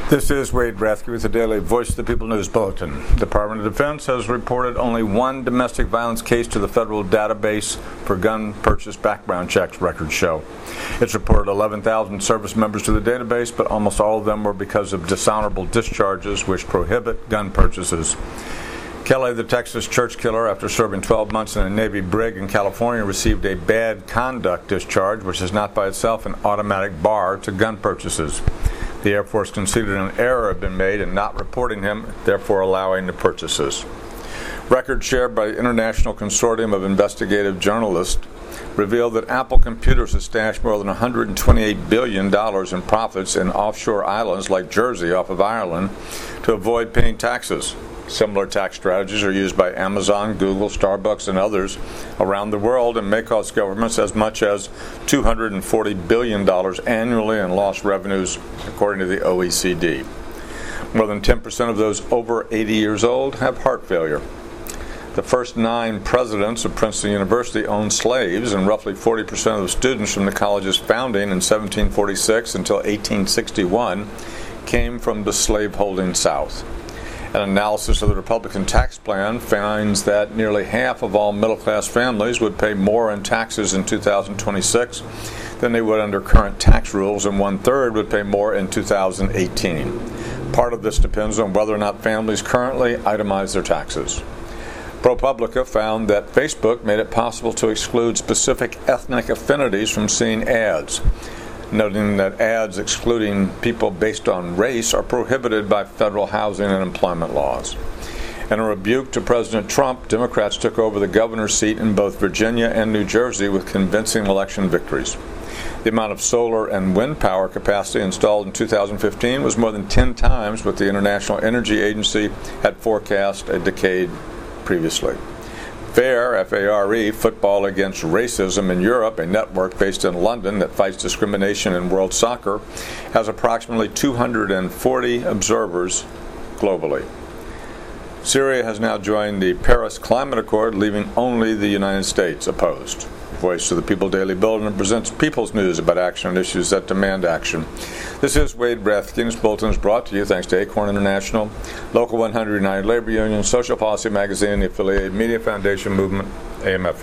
This is Wade Rathke with the Daily Voice of the People News Bulletin. The Department of Defense has reported only one domestic violence case to the federal database for gun purchase background checks, records show. It's reported 11,000 service members to the database, but almost all of them were because of dishonorable discharges which prohibit gun purchases. Kelly, the Texas church killer, after serving 12 months in a Navy brig in California, received a bad conduct discharge, which is not by itself an automatic bar to gun purchases. The Air Force conceded an error had been made in not reporting him, therefore allowing the purchases. Records shared by the International Consortium of Investigative Journalists revealed that Apple Computers has stashed more than $128 billion in profits in offshore islands like Jersey off of Ireland to avoid paying taxes. Similar tax strategies are used by Amazon, Google, Starbucks, and others around the world and may cost governments as much as $240 billion annually in lost revenues, according to the OECD. More than 10% of those over 80 years old have heart failure. The first 9 presidents of Princeton University owned slaves, and roughly 40% of the students from the college's founding in 1746 until 1861 came from the slaveholding South. An analysis of the Republican tax plan finds that nearly half of all middle-class families would pay more in taxes in 2026 than they would under current tax rules, and 1/3 would pay more in 2018. Part of this depends on whether or not families currently itemize their taxes. ProPublica found that Facebook made it possible to exclude specific ethnic affinities from seeing ads, noting that ads excluding people based on race are prohibited by federal housing and employment laws. In a rebuke to President Trump, Democrats took over the governor's seat in both Virginia and New Jersey with convincing election victories. The amount of solar and wind power capacity installed in 2015 was more than 10 times what the International Energy Agency had forecast a decade previously. FARE, F-A-R-E, Football Against Racism in Europe, a network based in London that fights discrimination in world soccer, has approximately 240 observers globally. Syria has now joined the Paris Climate Accord, leaving only the United States opposed. Voice of the People Daily Bulletin presents People's News about action on issues that demand action. This is Wade Rathke. This bulletin is brought to you thanks to Acorn International, Local 100 United Labor Union, Social Policy Magazine, and the affiliated Media Foundation Movement, AMF.